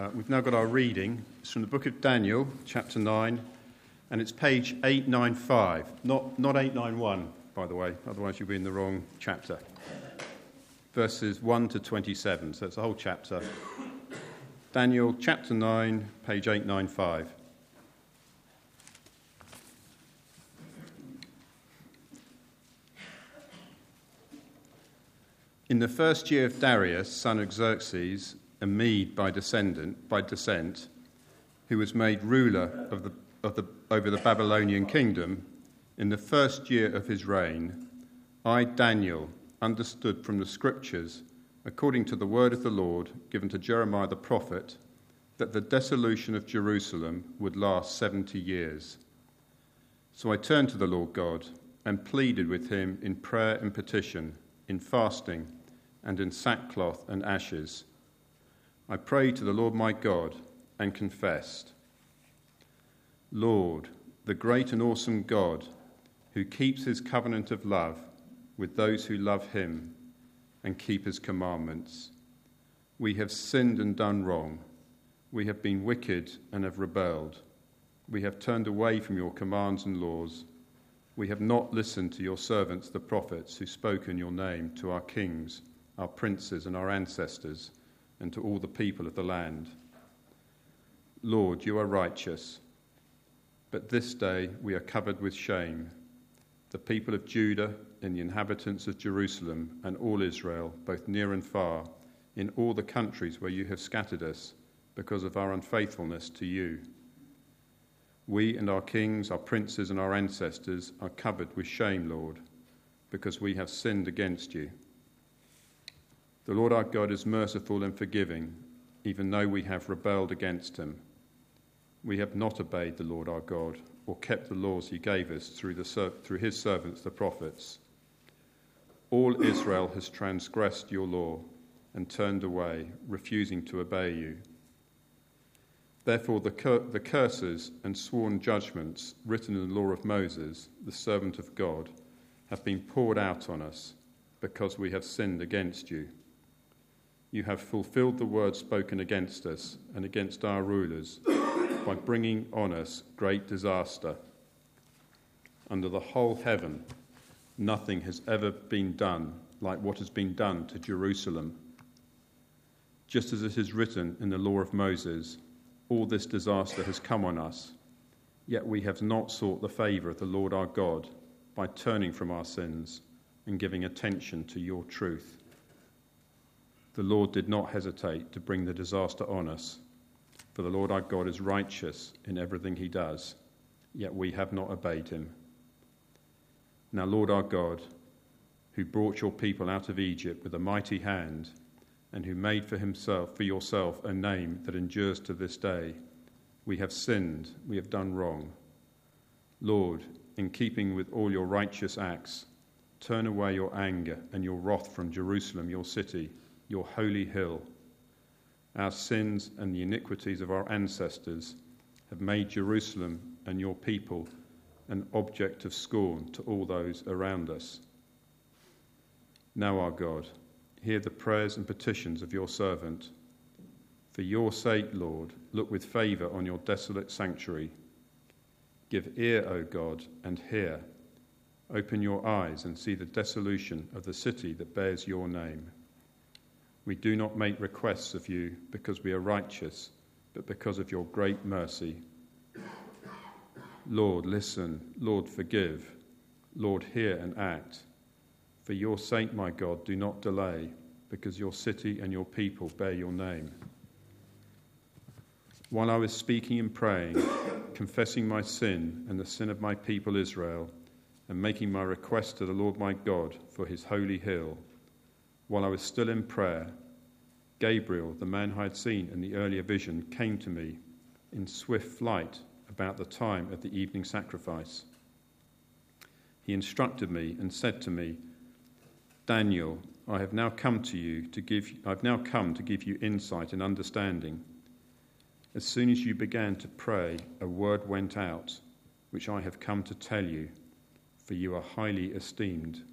We've now got our reading. It's from the book of Daniel, chapter 9, and it's page 895, not 891, by the way, otherwise you'll be in the wrong chapter. Verses 1 to 27, so it's the whole chapter. Daniel, chapter 9, page 895. In the first year of Darius, son of Xerxes, a Mede by descent, who was made ruler over the Babylonian kingdom, in the first year of his reign, I, Daniel, understood from the scriptures, according to the word of the Lord given to Jeremiah the prophet, that the dissolution of Jerusalem would last 70 years. So I turned to the Lord God and pleaded with him in prayer and petition, in fasting, and in sackcloth and ashes. I prayed to the Lord my God and confessed, Lord, the great and awesome God, who keeps his covenant of love with those who love him and keep his commandments. We have sinned and done wrong. We have been wicked and have rebelled. We have turned away from your commands and laws. We have not listened to your servants, the prophets, who spoke in your name to our kings, our princes and our ancestors, and to all the people of the land. Lord, you are righteous, but this day we are covered with shame, the people of Judah and the inhabitants of Jerusalem and all Israel, both near and far, in all the countries where you have scattered us because of our unfaithfulness to you. We and our kings, our princes and our ancestors are covered with shame, Lord, because we have sinned against you. The Lord our God is merciful and forgiving, even though we have rebelled against him. We have not obeyed the Lord our God, or kept the laws he gave us through his servants the prophets. All Israel has transgressed your law and turned away, refusing to obey you. Therefore the curses and sworn judgments written in the law of Moses, the servant of God, have been poured out on us because we have sinned against you. You have fulfilled the word spoken against us and against our rulers by bringing on us great disaster. Under the whole heaven, nothing has ever been done like what has been done to Jerusalem. Just as it is written in the law of Moses, all this disaster has come on us, yet we have not sought the favour of the Lord our God by turning from our sins and giving attention to your truth. The Lord did not hesitate to bring the disaster on us, for the Lord our God is righteous in everything he does, yet we have not obeyed him. Now, Lord our God, who brought your people out of Egypt with a mighty hand, and who made for yourself a name that endures to this day, we have sinned, we have done wrong. Lord, in keeping with all your righteous acts, turn away your anger and your wrath from Jerusalem, your city, your holy hill. Our sins and the iniquities of our ancestors have made Jerusalem and your people an object of scorn to all those around us. Now, our God, hear the prayers and petitions of your servant. For your sake, Lord, look with favour on your desolate sanctuary. Give ear, O God, and hear. Open your eyes and see the dissolution of the city that bears your name. We do not make requests of you because we are righteous, but because of your great mercy. Lord, listen. Lord, forgive. Lord, hear and act. For your sake, my God, do not delay, because your city and your people bear your name. While I was speaking and praying, confessing my sin and the sin of my people Israel, and making my request to the Lord my God for his holy hill, while I was still in prayer, Gabriel, the man I had seen in the earlier vision, came to me in swift flight about the time of the evening sacrifice. He instructed me and said to me, Daniel, I have now come to give you insight and understanding. As soon as you began to pray, a word went out, which I have come to tell you, for you are highly esteemed.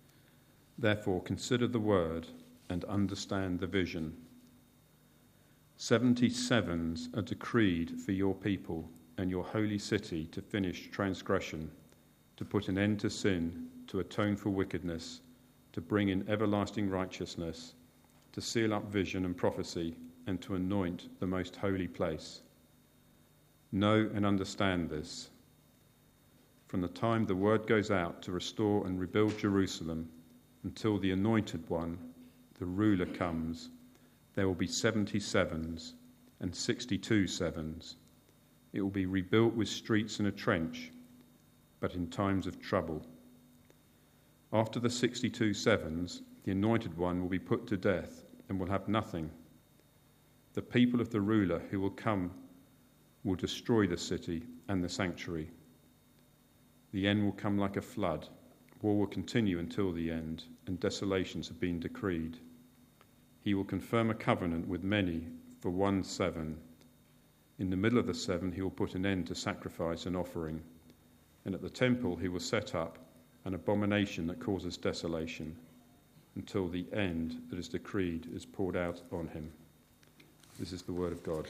Therefore, consider the word and understand the vision. 77s are decreed for your people and your holy city to finish transgression, to put an end to sin, to atone for wickedness, to bring in everlasting righteousness, to seal up vision and prophecy, and to anoint the most holy place. Know and understand this. From the time the word goes out to restore and rebuild Jerusalem until the Anointed One, the ruler, comes, there will be 77s and 62 sevens. It will be rebuilt with streets and a trench, but in times of trouble. After the 62 sevens, the Anointed One will be put to death and will have nothing. The people of the ruler who will come will destroy the city and the sanctuary. The end will come like a flood. War will continue until the end, and desolations have been decreed. He will confirm a covenant with many for 1 7. In the middle of the 7, he will put an end to sacrifice and offering. And at the temple he will set up an abomination that causes desolation, until the end that is decreed is poured out on him. This is the word of God.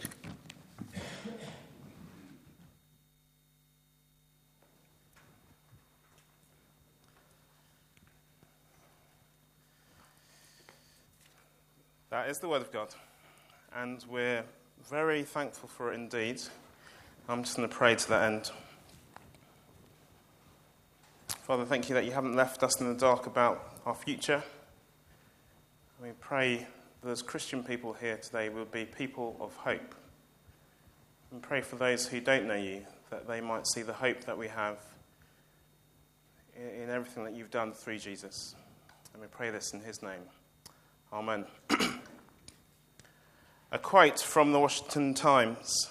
That is the word of God, and we're very thankful for it indeed. I'm just going to pray to that end. Father, thank you that you haven't left us in the dark about our future. We pray that as Christian people here today will be people of hope. And pray for those who don't know you, that they might see the hope that we have in everything that you've done through Jesus. And we pray this in his name. Amen. A quote from the Washington Times.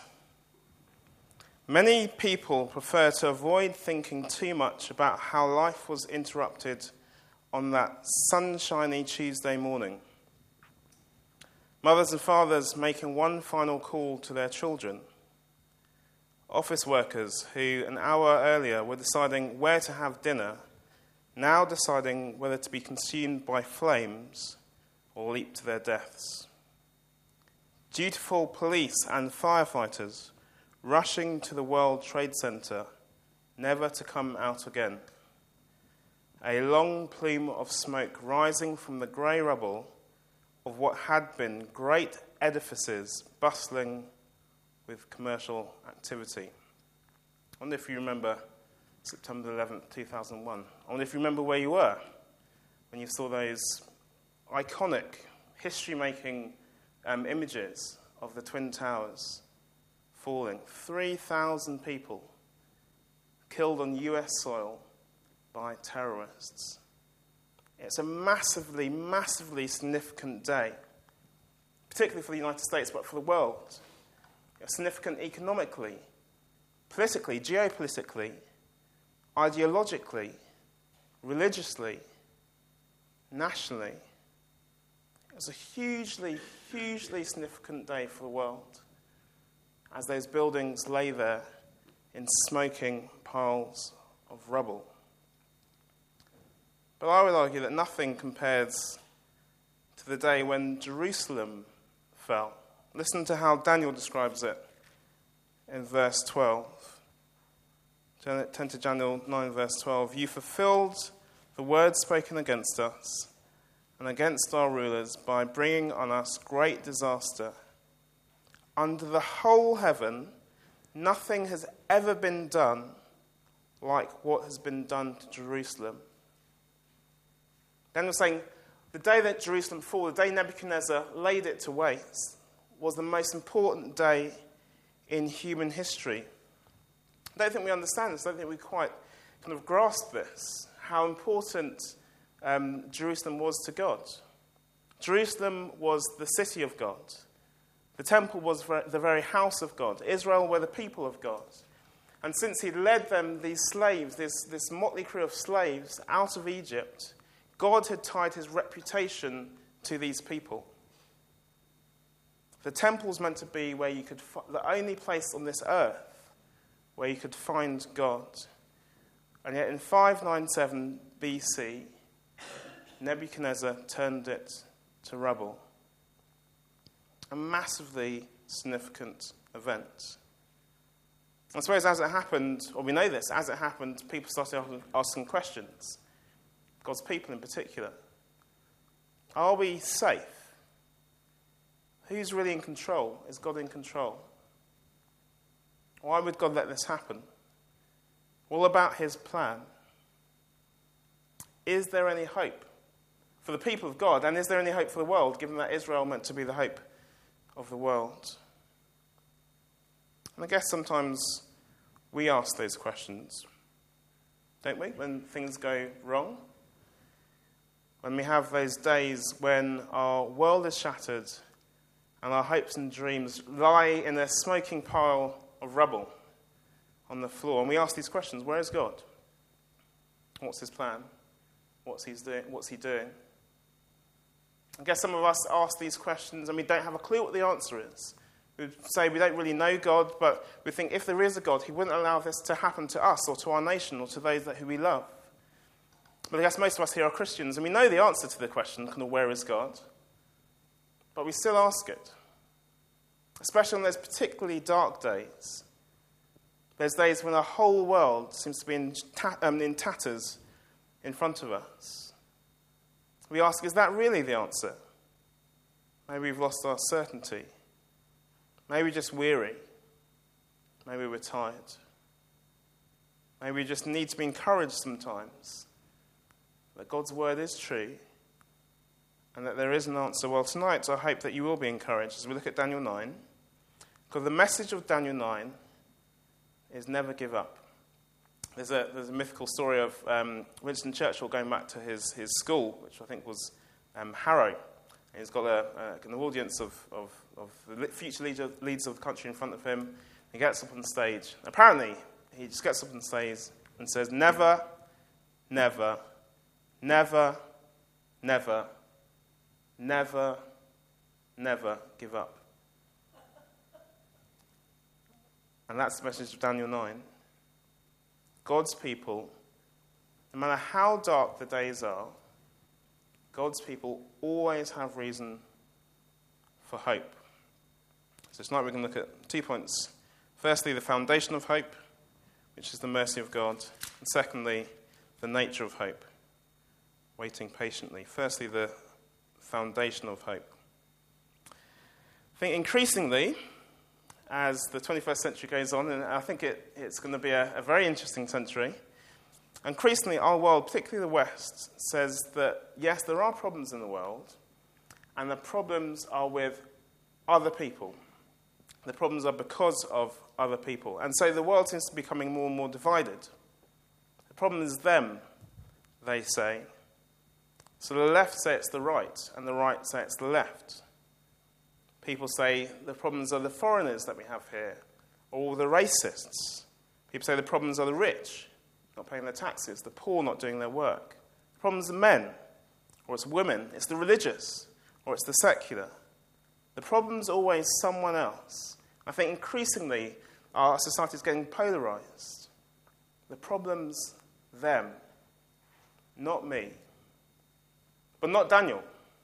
Many people prefer to avoid thinking too much about how life was interrupted on that sunshiny Tuesday morning. Mothers and fathers making one final call to their children. Office workers who an hour earlier were deciding where to have dinner, now deciding whether to be consumed by flames or leap to their deaths. Dutiful police and firefighters rushing to the World Trade Center, never to come out again. A long plume of smoke rising from the grey rubble of what had been great edifices bustling with commercial activity. I wonder if you remember September 11th, 2001. I wonder if you remember where you were when you saw those iconic, history-making images of the Twin Towers falling. 3,000 people killed on US soil by terrorists. It's a massively, massively significant day, particularly for the United States, but for the world. It's significant economically, politically, geopolitically, ideologically, religiously, nationally. It's a hugely, hugely significant day for the world as those buildings lay there in smoking piles of rubble. But I would argue that nothing compares to the day when Jerusalem fell. Listen to how Daniel describes it in verse 12. Turn to Daniel 9, verse 12. You fulfilled the word spoken against us and against our rulers by bringing on us great disaster. Under the whole heaven, nothing has ever been done like what has been done to Jerusalem. Daniel's saying the day that Jerusalem fell, the day Nebuchadnezzar laid it to waste, was the most important day in human history. I don't think we understand this. I don't think we quite kind of grasp this, how important Jerusalem was to God. Jerusalem was the city of God. The temple was the very house of God. Israel were the people of God. And since he led them, these slaves, this motley crew of slaves out of Egypt, God had tied his reputation to these people. The temple's meant to be where you could the only place on this earth where you could find God. And yet in 597 BC, Nebuchadnezzar turned it to rubble. a massively significant event. I suppose as it happened, or we know this, as it happened, people started asking questions. God's people in particular. Are we safe? Who's really in control? Is God in control? Why would God let this happen? What about his plan? Is there any hope for the people of God? And is there any hope for the world, given that Israel meant to be the hope of the world? And I guess sometimes we ask those questions, don't we, when things go wrong? When we have those days when our world is shattered and our hopes and dreams lie in a smoking pile of rubble on the floor. And we ask these questions: where is God? What's his plan? What's he doing? I guess some of us ask these questions and we don't have a clue what the answer is. We say we don't really know God, but we think if there is a God, he wouldn't allow this to happen to us or to our nation or to those who we love. But I guess most of us here are Christians, and we know the answer to the question, kind of, where is God? But we still ask it. Especially on those particularly dark days. There's days when our whole world seems to be in tatters in front of us. We ask, is that really the answer? Maybe we've lost our certainty. Maybe we're just weary. Maybe we're tired. Maybe we just need to be encouraged sometimes that God's word is true and that there is an answer. Well, tonight I hope that you will be encouraged as we look at Daniel 9, because the message of Daniel 9 is never give up. There's a mythical story of Winston Churchill going back to his school, which I think was Harrow. And he's got an audience of the future leaders of the country in front of him. He gets up on stage. Apparently, he just gets up on stage and says, never, never, never, never, never, never give up. And that's the message of Daniel 9. God's people, no matter how dark the days are, God's people always have reason for hope. So tonight we're going to look at 2 points. Firstly, the foundation of hope, which is the mercy of God. And secondly, the nature of hope, waiting patiently. Firstly, the foundation of hope. I think increasingly, as the 21st century goes on, and I think it's going to be a very interesting century, increasingly our world, particularly the West, says that, yes, there are problems in the world, and the problems are with other people. The problems are because of other people. And so the world seems to be becoming more and more divided. The problem is them, they say. So the left say it's the right, and the right say it's the left. People say the problems are the foreigners that we have here, or the racists. People say the problems are the rich, not paying their taxes, the poor not doing their work. The problems are men, or it's women, it's the religious, or it's the secular. The problem's always someone else. I think increasingly our society is getting polarized. The problem's them, not me. But not Daniel.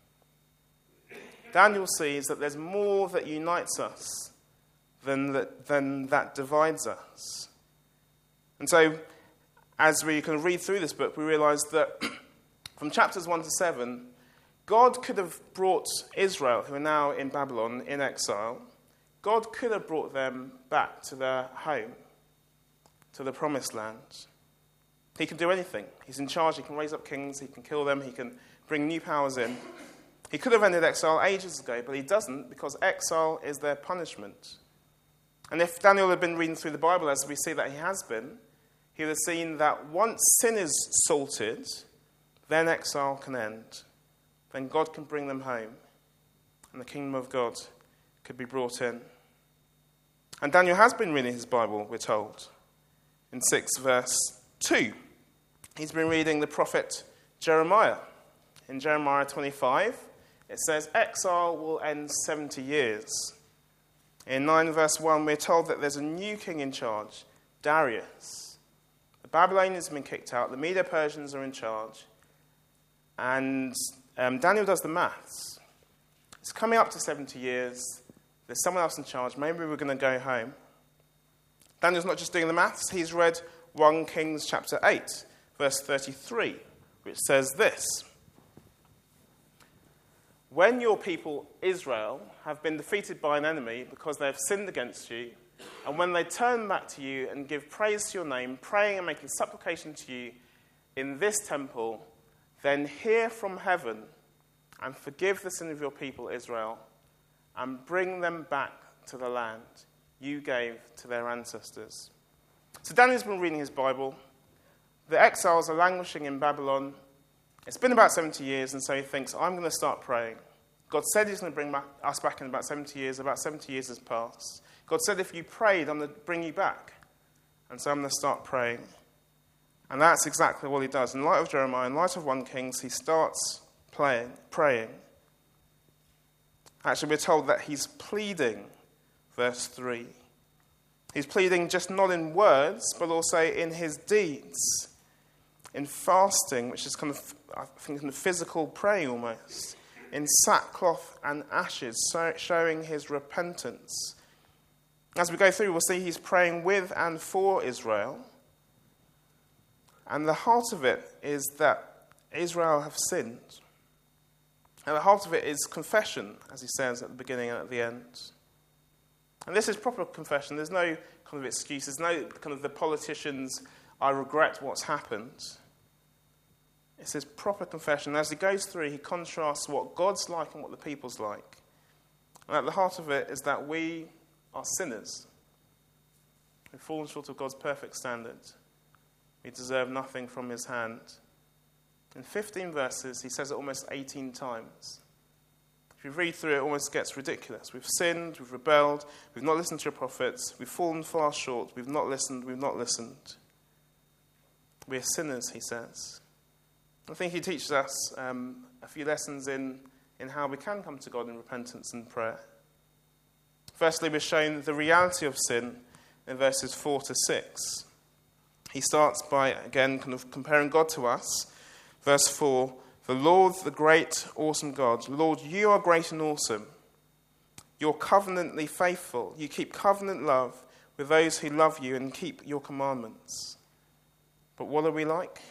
Daniel sees that there's more that unites us than that divides us. And so, as we can read through this book, we realize that from chapters 1 to 7, God could have brought Israel, who are now in Babylon, in exile, God could have brought them back to their home, to the promised land. He can do anything. He's in charge. He can raise up kings. He can kill them. He can bring new powers in. He could have ended exile ages ago, but he doesn't, because exile is their punishment. And if Daniel had been reading through the Bible, as we see that he has been, he would have seen that once sin is sorted, then exile can end. Then God can bring them home, and the kingdom of God could be brought in. And Daniel has been reading his Bible, we're told, in 6 verse 2. He's been reading the prophet Jeremiah. In Jeremiah 25, it says, exile will end 70 years. In 9 verse 1, we're told that there's a new king in charge, Darius. The Babylonians have been kicked out, the Medo-Persians are in charge, and Daniel does the maths. It's coming up to 70 years. There's someone else in charge. Maybe we're going to go home. Daniel's not just doing the maths. He's read 1 Kings chapter 8, verse 33, which says this. When your people, Israel, have been defeated by an enemy because they have sinned against you, and when they turn back to you and give praise to your name, praying and making supplication to you in this temple, then hear from heaven and forgive the sin of your people, Israel, and bring them back to the land you gave to their ancestors. So Daniel's been reading his Bible. The exiles are languishing in Babylon. It's been about 70 years, and so he thinks, I'm going to start praying. God said he's going to bring us back in about 70 years. About 70 years has passed. God said, if you prayed, I'm going to bring you back. And so I'm going to start praying. And that's exactly what he does. In light of Jeremiah, in light of 1 Kings, he starts praying. Actually, we're told that he's pleading, verse 3. He's pleading just not in words, but also in his deeds. In fasting, which is kind of, I think, kind of physical praying almost. In sackcloth and ashes, showing his repentance. As we go through, we'll see he's praying with and for Israel. And the heart of it is that Israel have sinned. And the heart of it is confession, as he says at the beginning and at the end. And this is proper confession. There's no kind of excuse. There's no kind of the politicians, I regret what's happened. It's his proper confession. As he goes through, he contrasts what God's like and what the people's like. And at the heart of it is that we are sinners. We've fallen short of God's perfect standard. We deserve nothing from his hand. In 15 verses, he says it almost 18 times. If you read through it, it almost gets ridiculous. We've sinned, we've rebelled, we've not listened to your prophets, we've fallen far short, we've not listened. We're sinners, he says. I think he teaches us a few lessons in how we can come to God in repentance and prayer. Firstly, we're shown the reality of sin in verses 4 to 6. He starts by, again, kind of comparing God to us. Verse 4, the Lord, the great, awesome God. Lord, you are great and awesome. You're covenantly faithful. You keep covenant love with those who love you and keep your commandments. But what are we like?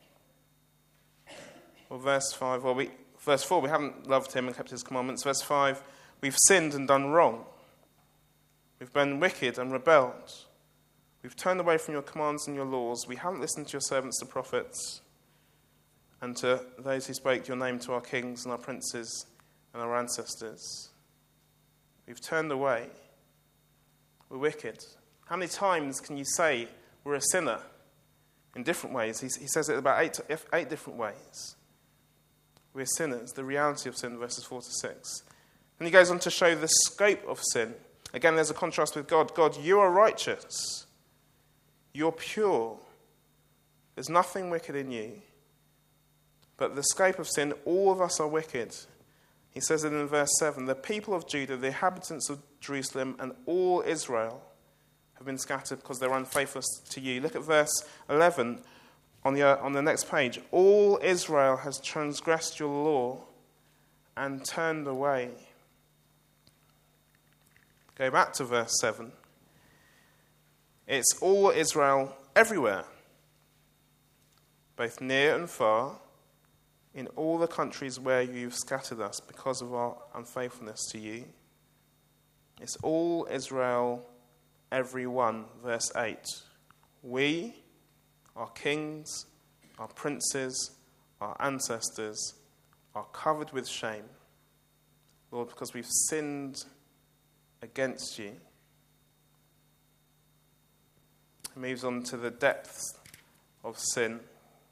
Well, verse 4, we haven't loved him and kept his commandments. Verse 5, we've sinned and done wrong. We've been wicked and rebelled. We've turned away from your commands and your laws. We haven't listened to your servants, the prophets, and to those who spoke your name to our kings and our princes and our ancestors. We've turned away. We're wicked. How many times can you say we're a sinner? In different ways. He says it about eight different ways. We're sinners, the reality of sin, verses 4 to 6. And he goes on to show the scope of sin. Again, there's a contrast with God. God, you are righteous. You're pure. There's nothing wicked in you. But the scope of sin, all of us are wicked. He says it in verse 7, the people of Judah, the inhabitants of Jerusalem, and all Israel have been scattered because they're unfaithful to you. Look at verse 11 on the next page. All Israel has transgressed your law and turned away. Go back to verse 7. It's all Israel everywhere, both near and far, in all the countries where you've scattered us because of our unfaithfulness to you. It's all Israel, everyone, verse 8. We, our kings, our princes, our ancestors, are covered with shame, Lord, because we've sinned against you. He moves on to the depths of sin.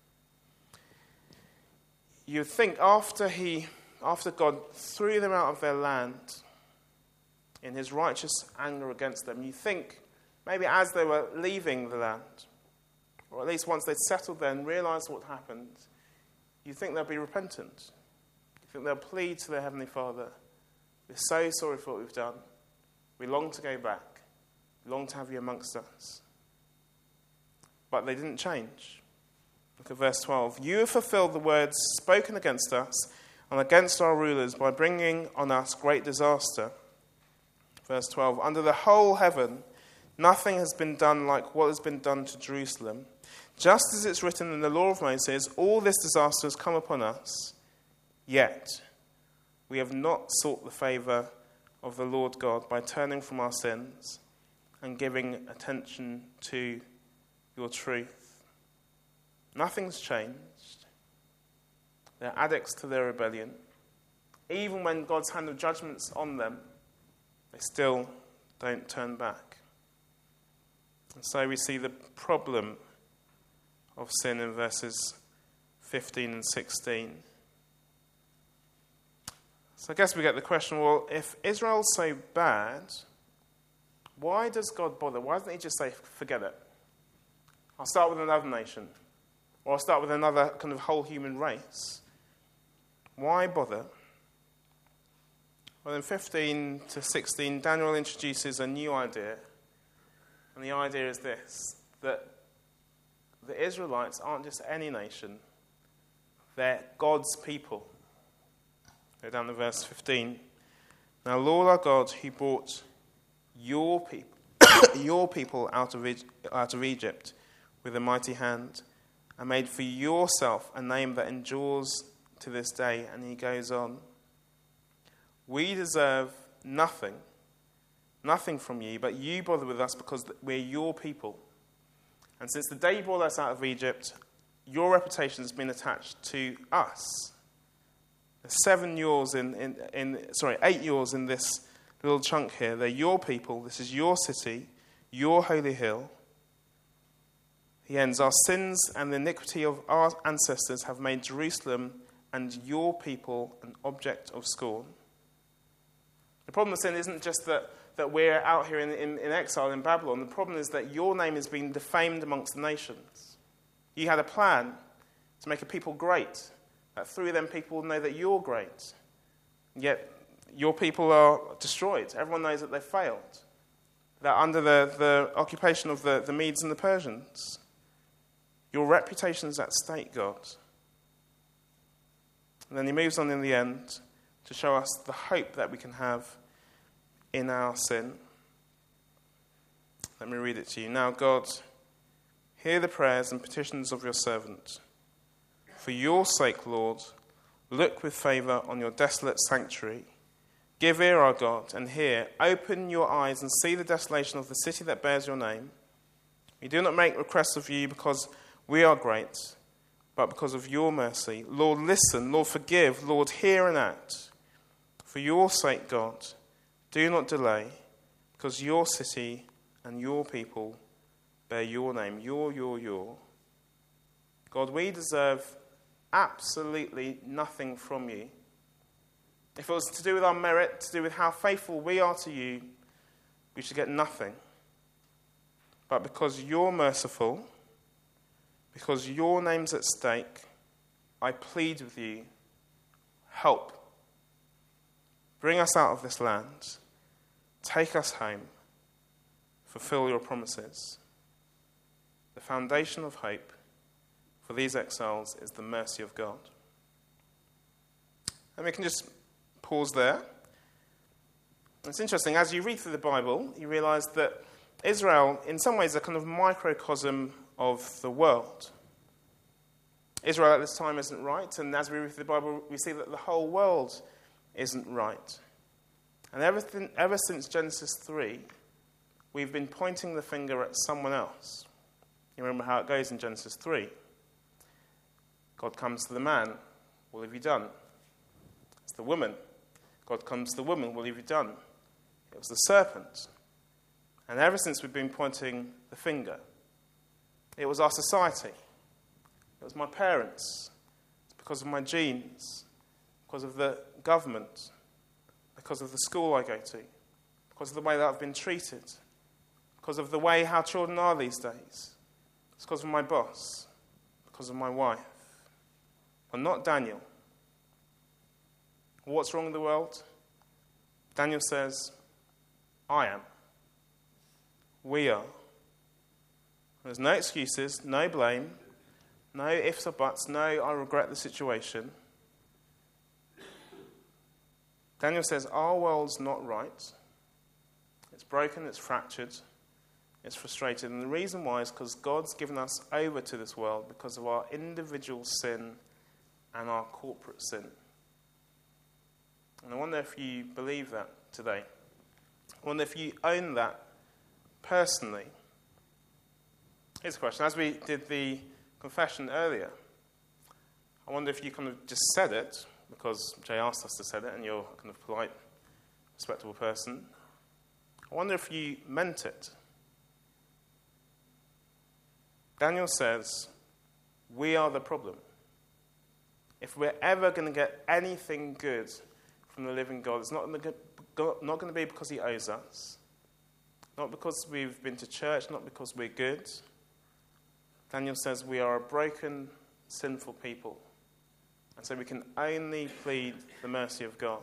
You'd think after God threw them out of their land in his righteous anger against them, you think maybe as they were leaving the land, or at least once they'd settled there and realised what happened, you think they'll be repentant. You think they'll plead to their Heavenly Father, we're so sorry for what we've done. We long to go back. We long to have you amongst us. But they didn't change. Look at verse 12. You have fulfilled the words spoken against us and against our rulers by bringing on us great disaster. Verse 12, under the whole heaven, nothing has been done like what has been done to Jerusalem. Just as it's written in the law of Moses, all this disaster has come upon us, yet we have not sought the favour of the Lord God by turning from our sins and giving attention to your truth. Nothing's changed. They're addicts to their rebellion. Even when God's hand of judgment's on them, they still don't turn back. And so we see the problem of sin in verses 15 and 16. So I guess we get the question, well, if Israel's so bad, why does God bother? Why doesn't he just say, forget it? I'll start with another nation. Or I'll start with another kind of whole human race. Why bother? Well, in 15 to 16, Daniel introduces a new idea. And the idea is this, that the Israelites aren't just any nation. They're God's people. Go down to verse 15. Now, Lord our God, who brought your people out of Egypt with a mighty hand, and made for yourself a name that endures to this day. And he goes on. We deserve nothing from you, but you bother with us because we're your people. And since the day you brought us out of Egypt, your reputation has been attached to us. There's 8 yours in this little chunk here. They're your people. This is your city, your holy hill. He ends, our sins and the iniquity of our ancestors have made Jerusalem and your people an object of scorn. The problem with sin isn't just that we're out here in exile in Babylon. The problem is that your name is being defamed amongst the nations. You had a plan to make a people great, that through them people will know that you're great. Yet your people are destroyed. Everyone knows that they failed. They're under the occupation of the Medes and the Persians. Your reputation is at stake, God. And then he moves on in the end to show us the hope that we can have in our sin. Let me read it to you. Now, God, hear the prayers and petitions of your servant. For your sake, Lord, look with favour on your desolate sanctuary. Give ear, our God, and hear. Open your eyes and see the desolation of the city that bears your name. We do not make requests of you because we are great, but because of your mercy. Lord, listen. Lord, forgive. Lord, hear and act. For your sake, God, do not delay, because your city and your people bear your name. Your. God, we deserve absolutely nothing from you. If it was to do with our merit, to do with how faithful we are to you, we should get nothing. But because you're merciful, because your name's at stake, I plead with you, help. Bring us out of this land. Take us home. Fulfill your promises. The foundation of hope for these exiles is the mercy of God. And we can just pause there. It's interesting, as you read through the Bible, you realize that Israel, in some ways, is a kind of microcosm of the world. Israel at this time isn't right, and as we read through the Bible, we see that the whole world isn't right. And ever since Genesis 3, we've been pointing the finger at someone else. You remember how it goes in Genesis 3. God comes to the man, what have you done? It's the woman. God comes to the woman, what have you done? It was the serpent. And ever since we've been pointing the finger, it was our society. It was my parents. It's because of my genes. Because of the government. Because of the school I go to. Because of the way that I've been treated. Because of the way how children are these days. It's because of my boss. Because of my wife. But not Daniel. What's wrong with the world? Daniel says, I am. We are. There's no excuses, no blame, no ifs or buts, no I regret the situation. Daniel says our world's not right. It's broken, it's fractured, it's frustrated. And the reason why is because God's given us over to this world because of our individual sin and our corporate sin. And I wonder if you believe that today. I wonder if you own that personally. Here's a question. As we did the confession earlier, I wonder if you kind of just said it because Jay asked us to say it and you're a kind of polite, respectable person. I wonder if you meant it. Daniel says, we are the problem. If we're ever going to get anything good from the living God, it's not going to be because he owes us, not because we've been to church, not because we're good. Daniel says we are a broken, sinful people, and so we can only plead the mercy of God.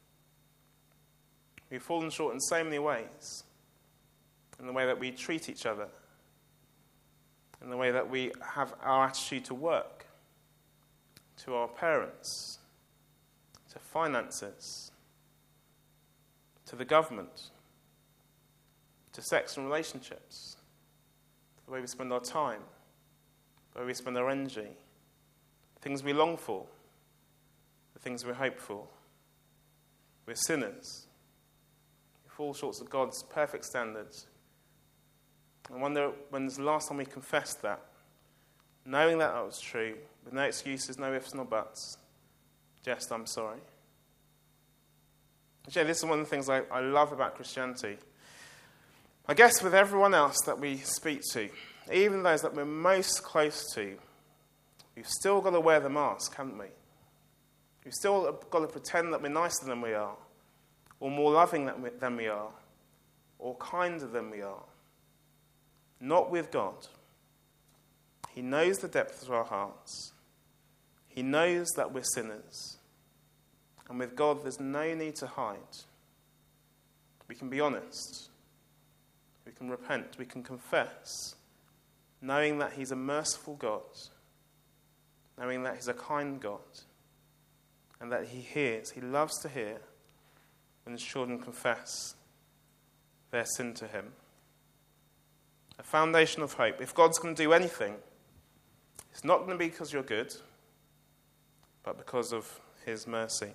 We've fallen short in so many ways, in the way that we treat each other, in the way that we have our attitude to work, to our parents, to finances, to the government, to sex and relationships, the way we spend our time, the way we spend our energy, the things we long for, the things we hope for. We're sinners. We fall short of God's perfect standards. I wonder when's the last time we confessed that, knowing that was true, with no excuses, no ifs, no buts. Just, I'm sorry. Actually, this is one of the things I love about Christianity. I guess with everyone else that we speak to, even those that we're most close to, we've still got to wear the mask, haven't we? We've still got to pretend that we're nicer than we are, or more loving than we are, or kinder than we are. Not with God. He knows the depth of our hearts. He knows that we're sinners. And with God, there's no need to hide. We can be honest. We can repent. We can confess, knowing that he's a merciful God, knowing that he's a kind God, and that he hears, he loves to hear when his children confess their sin to him. A foundation of hope. If God's going to do anything, it's not going to be because you're good, but because of his mercy.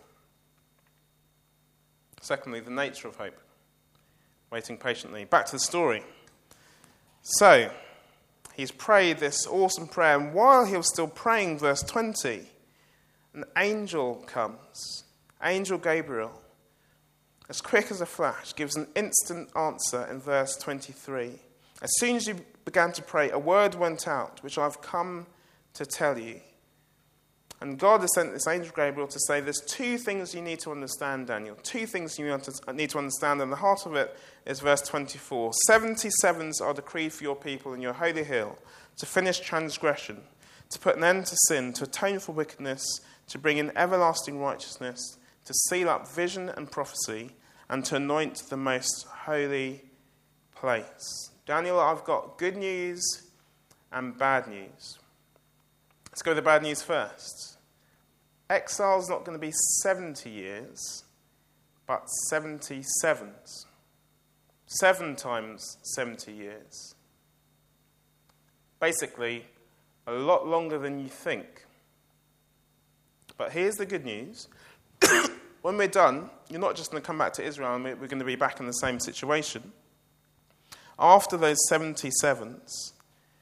Secondly, the nature of hope. Waiting patiently. Back to the story. So, he's prayed this awesome prayer, and while he was still praying, verse 20, an angel comes. Angel Gabriel, as quick as a flash, gives an instant answer in verse 23. As soon as you began to pray, a word went out, which I've come to tell you. And God has sent this angel Gabriel to say there's two things you need to understand, Daniel. Two things you need to understand, and the heart of it is verse 24. 77s are decreed for your people in your holy hill, to finish transgression, to put an end to sin, to atone for wickedness, to bring in everlasting righteousness, to seal up vision and prophecy, and to anoint the most holy place. Daniel, I've got good news and bad news. Let's go with the bad news first. Exile's not going to be 70 years, but 77s. 7 times 70 years. Basically, a lot longer than you think. But here's the good news. When we're done, you're not just going to come back to Israel and we're going to be back in the same situation. After those 77s,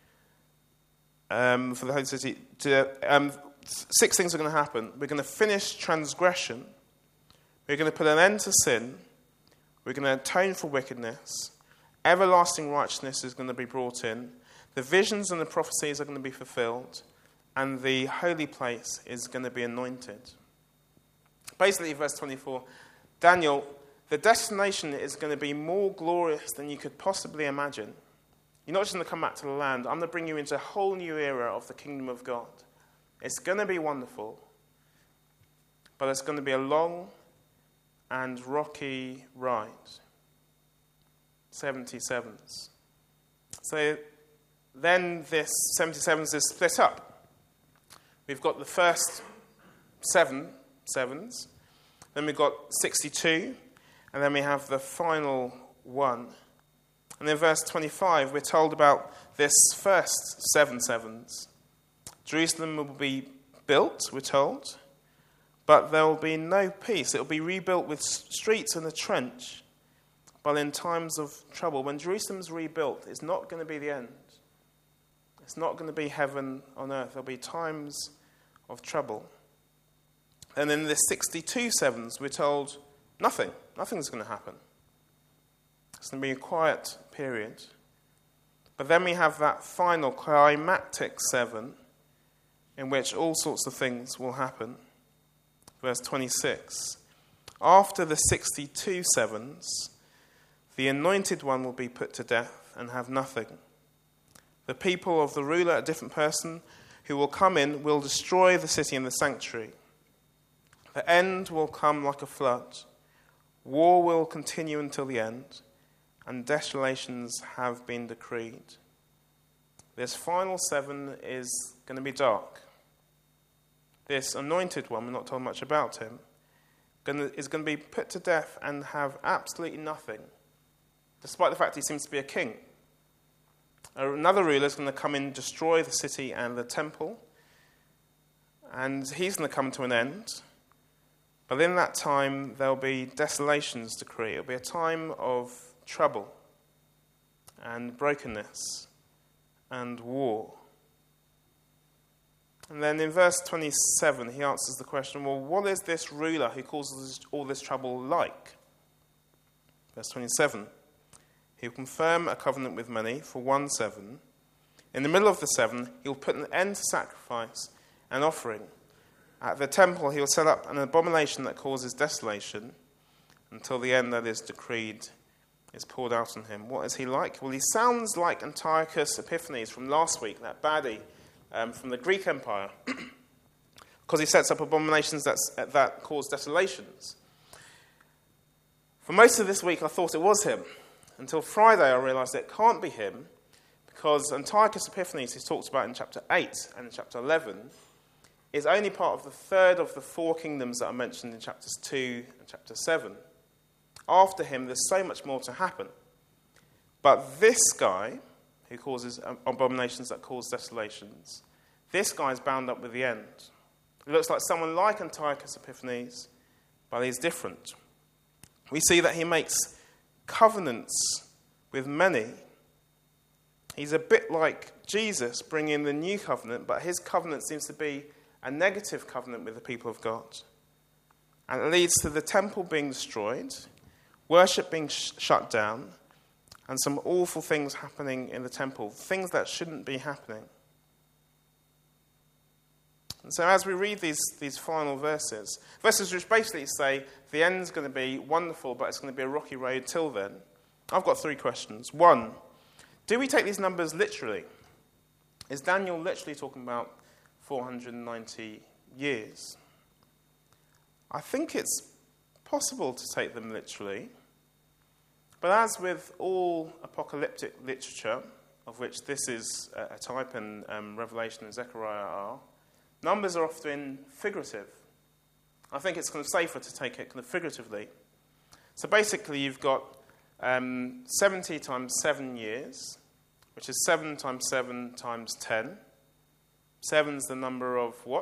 for the Holy City, 6 things are going to happen. We're going to finish transgression. We're going to put an end to sin. We're going to atone for wickedness. Everlasting righteousness is going to be brought in. The visions and the prophecies are going to be fulfilled. And the holy place is going to be anointed. Basically, verse 24, Daniel, the destination is going to be more glorious than you could possibly imagine. You're not just going to come back to the land. I'm going to bring you into a whole new era of the kingdom of God. It's going to be wonderful, but it's going to be a long and rocky ride. 77s. So then this 77s is split up. We've got the first 7 sevens, Then we've got 62, and then we have the final one. And in verse 25, we're told about this first 7 sevens. Jerusalem will be built, we're told, but there will be no peace. It will be rebuilt with streets and a trench. But in times of trouble, when Jerusalem's rebuilt, it's not going to be the end. It's not going to be heaven on earth. There'll be times of trouble. And in the 62 sevens, we're told nothing's going to happen. It's going to be a quiet period. But then we have that final climactic 7 in which all sorts of things will happen. Verse 26. After the 62 sevens, the anointed one will be put to death and have nothing. The people of the ruler, a different person, who will come in, will destroy the city and the sanctuary. The end will come like a flood. War will continue until the end, and desolations have been decreed. This final 7 is going to be dark. This anointed one, we're not told much about him, is going to be put to death and have absolutely nothing, despite the fact he seems to be a king. Another ruler is going to come in, destroy the city and the temple, and he's going to come to an end. But in that time, there'll be desolations decreed. It'll be a time of trouble and brokenness and war. And then in verse 27, he answers the question, well, what is this ruler who causes all this trouble like? Verse 27, he'll confirm a covenant with many for 1 7. In the middle of the 7, he'll put an end to sacrifice and offering. At the temple, he'll set up an abomination that causes desolation until the end that is decreed is poured out on him. What is he like? Well, he sounds like Antiochus Epiphanes from last week, that baddie from the Greek Empire, because he sets up abominations that cause desolations. For most of this week, I thought it was him. Until Friday, I realised it can't be him, because Antiochus Epiphanes, who's talked about in chapter 8 and in chapter 11, is only part of the third of the 4 kingdoms that are mentioned in chapters 2 and chapter 7. After him, there's so much more to happen. But this guy, who causes abominations that cause desolations, this guy is bound up with the end. It looks like someone like Antiochus Epiphanes, but he's different. We see that he makes covenants with many. He's a bit like Jesus bringing the new covenant, but his covenant seems to be a negative covenant with the people of God. And it leads to the temple being destroyed, worship being shut down, and some awful things happening in the temple, things that shouldn't be happening. And so as we read these final verses which basically say the end's going to be wonderful, but it's going to be a rocky road till then, I've got 3 questions. 1, do we take these numbers literally? Is Daniel literally talking about 490 years? I think it's possible to take them literally. But as with all apocalyptic literature, of which this is a type, and Revelation and Zechariah are, numbers are often figurative. I think it's kind of safer to take it kind of figuratively. So basically you've got 70 times 7 years, which is 7 times 7 times 10. 7's the number of what?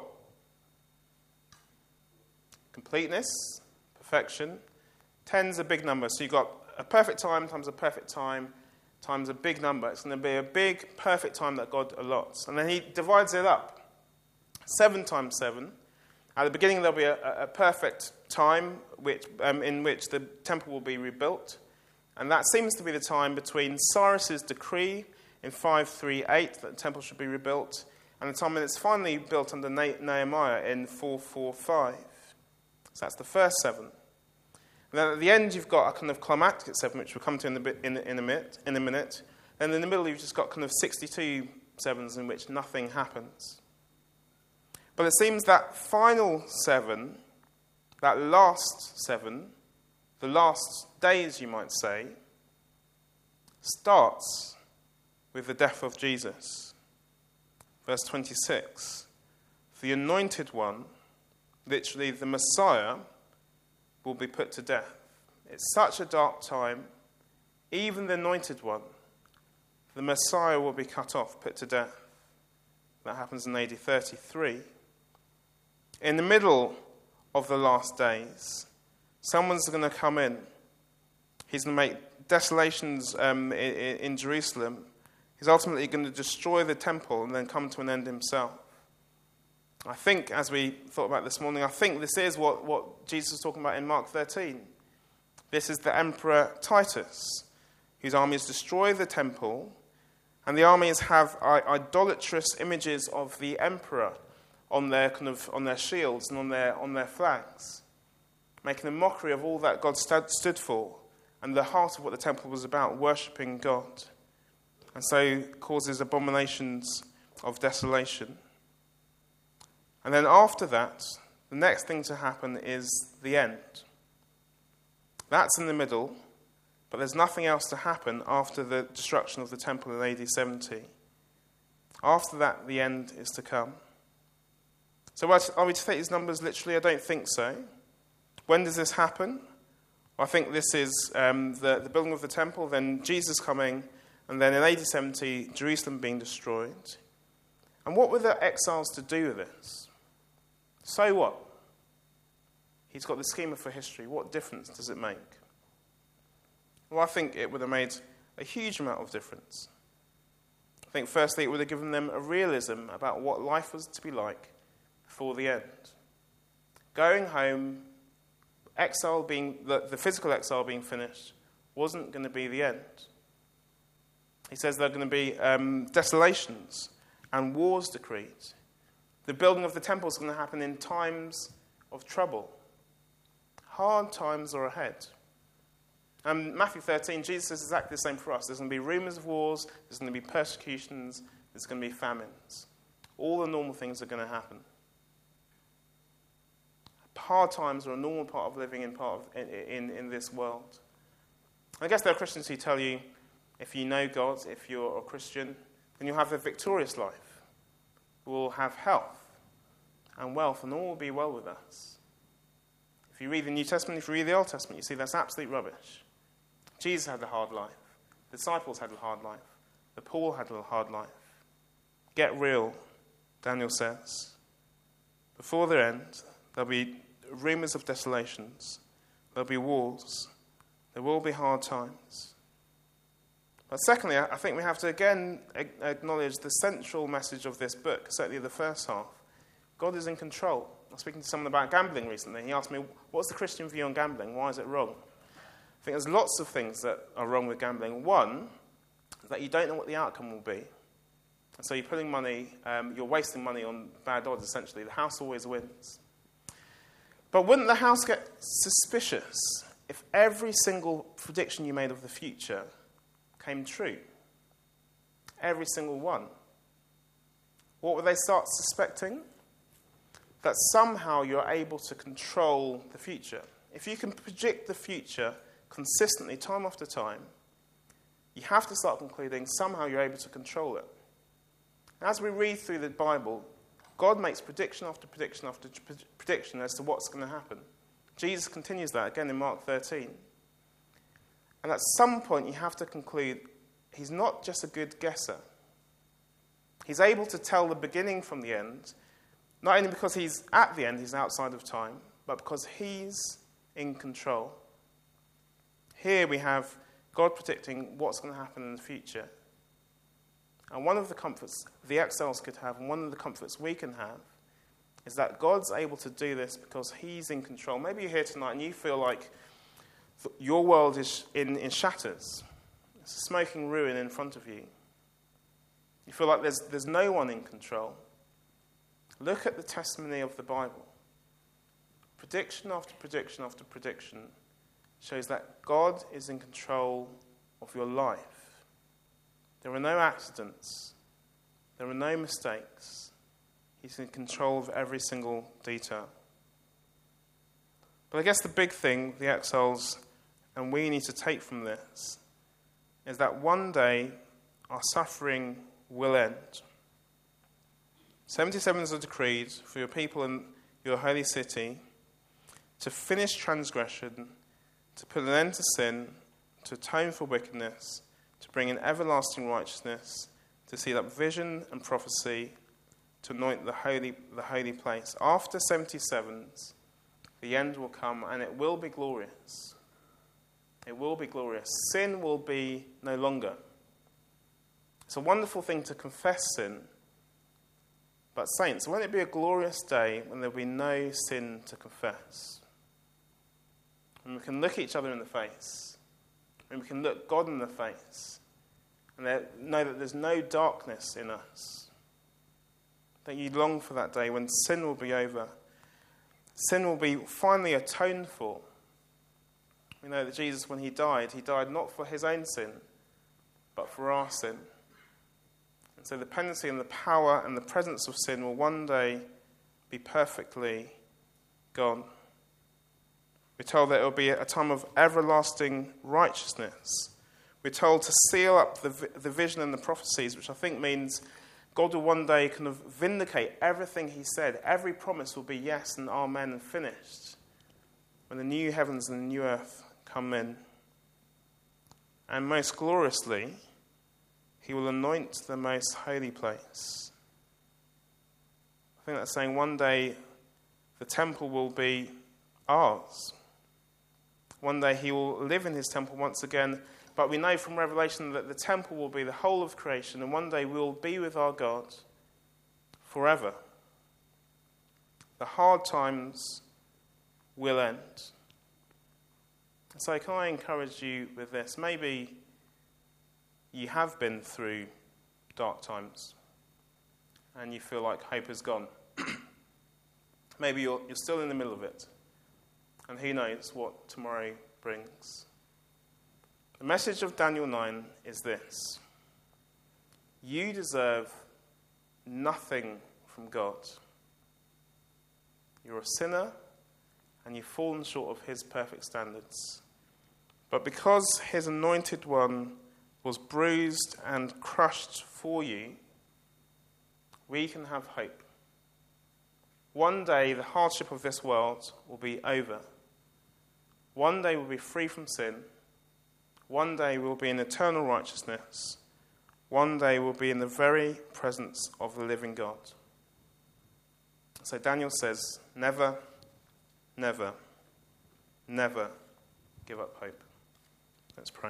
Completeness, perfection. 10's a big number, so you've got a perfect time times a perfect time times a big number. It's going to be a big, perfect time that God allots. And then he divides it up. 7 times 7. At the beginning, there'll be a perfect time in which the temple will be rebuilt. And that seems to be the time between Cyrus's decree in 538 that the temple should be rebuilt and the time when it's finally built under Nehemiah in 445. So that's the first 7. And then at the end, you've got a kind of climactic 7, which we'll come to in a minute. And in the middle, you've just got kind of 62 7s in which nothing happens. But it seems that final 7, that last 7, the last days, you might say, starts with the death of Jesus. Verse 26, the anointed one, literally the Messiah, will be put to death. It's such a dark time, even the anointed one, the Messiah, will be cut off, put to death. That happens in AD 33. In the middle of the last days, someone's going to come in. He's going to make desolations in Jerusalem. He's ultimately going to destroy the temple and then come to an end himself. I think, as we thought about this morning, I think this is what Jesus was talking about in Mark 13. This is the Emperor Titus, whose armies destroy the temple, and the armies have idolatrous images of the emperor on their shields and on their flags, making a mockery of all that God stood for and the heart of what the temple was about, worshipping God, and so causes abominations of desolation. And then after that, the next thing to happen is the end. That's in the middle, but there's nothing else to happen after the destruction of the temple in AD 70. After that, the end is to come. So are we to take these numbers literally? I don't think so. When does this happen? Well, I think this is the building of the temple, then Jesus coming, and then in AD 70, Jerusalem being destroyed. And what were the exiles to do with this? So what? He's got the schema for history. What difference does it make? Well, I think it would have made a huge amount of difference. I think firstly it would have given them a realism about what life was to be like before the end. Going home, exile being the physical exile being finished, wasn't going to be the end. He says there are going to be desolations and wars decreed. The building of the temple is going to happen in times of trouble. Hard times are ahead. And Matthew 13, Jesus says exactly the same for us. There's going to be rumors of wars, there's going to be persecutions, there's going to be famines. All the normal things are going to happen. Hard times are a normal part of living in this world. I guess there are Christians who tell you, if you know God, if you're a Christian, then you'll have a victorious life. We'll have health and wealth, and all will be well with us. If you read the New Testament, if you read the Old Testament, you see that's absolute rubbish. Jesus had a hard life. The disciples had a hard life. The Paul had a hard life. Get real, Daniel says. Before the end, there'll be rumors of desolations. There'll be wars. There will be hard times. But secondly, I think we have to again acknowledge the central message of this book, certainly the first half. God is in control. I was speaking to someone about gambling recently. He asked me, what's the Christian view on gambling? Why is it wrong? I think there's lots of things that are wrong with gambling. One, is that you don't know what the outcome will be. And so you're putting money, you're wasting money on bad odds, essentially. The house always wins. But wouldn't the house get suspicious if every single prediction you made of the future came true? Every single one. What would they start suspecting? That somehow you're able to control the future. If you can predict the future consistently, time after time, you have to start concluding somehow you're able to control it. As we read through the Bible, God makes prediction after prediction after prediction as to what's going to happen. Jesus continues that again in Mark 13. And at some point you have to conclude he's not just a good guesser. He's able to tell the beginning from the end, not only because he's at the end, he's outside of time, but because he's in control. Here we have God predicting what's going to happen in the future. And one of the comforts the exiles could have, and one of the comforts we can have, is that God's able to do this because he's in control. Maybe you're here tonight and you feel like your world is in shatters. It's a smoking ruin in front of you. You feel like there's no one in control. Look at the testimony of the Bible. Prediction after prediction after prediction shows that God is in control of your life. There are no accidents. There are no mistakes. He's in control of every single detail. But I guess the big thing the exiles and we need to take from this is that one day our suffering will end. 77 is decreed for your people and your holy city. to finish transgression, to put an end to sin, to atone for wickedness, to bring in everlasting righteousness, to seal up vision and prophecy, to anoint the holy place. After 77s, the end will come, and it will be glorious. It will be glorious. Sin will be no longer. It's a wonderful thing to confess sin. But saints, won't it be a glorious day when there will be no sin to confess? When we can look each other in the face. When we can look God in the face. And know that there's no darkness in us. That you long for that day when sin will be over. Sin will be finally atoned for. We know that Jesus, when he died not for his own sin, but for our sin. And so the penalty and the power and the presence of sin will one day be perfectly gone. We're told that it will be a time of everlasting righteousness. We're told to seal up the vision and the prophecies, which I think means God will one day kind of vindicate everything he said. Every promise will be yes and amen and finished when the new heavens and the new earth come in. And most gloriously, he will anoint the most holy place. I think that's saying one day the temple will be ours. One day he will live in his temple once again. But we know from Revelation that the temple will be the whole of creation, and one day we will be with our God forever. The hard times will end. So can I encourage you with this? Maybe you have been through dark times and you feel like hope is gone. Maybe you're still in the middle of it, and who knows what tomorrow brings. The message of Daniel 9 is this: you deserve nothing from God. You're a sinner, and you've fallen short of his perfect standards. But because his anointed one was bruised and crushed for you, we can have hope. One day the hardship of this world will be over. One day we'll be free from sin. One day we'll be in eternal righteousness. One day we'll be in the very presence of the living God. So Daniel says, never, never, never give up hope. Let's pray.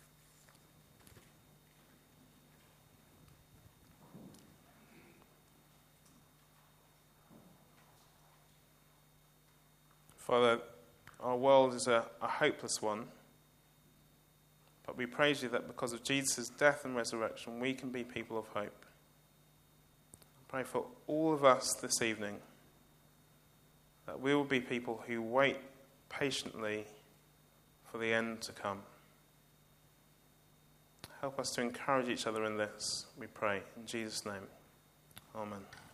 Father, our world is a hopeless one. But we praise you that because of Jesus' death and resurrection, we can be people of hope. I pray for all of us this evening that we will be people who wait patiently for the end to come. Help us to encourage each other in this, we pray. In Jesus' name, amen.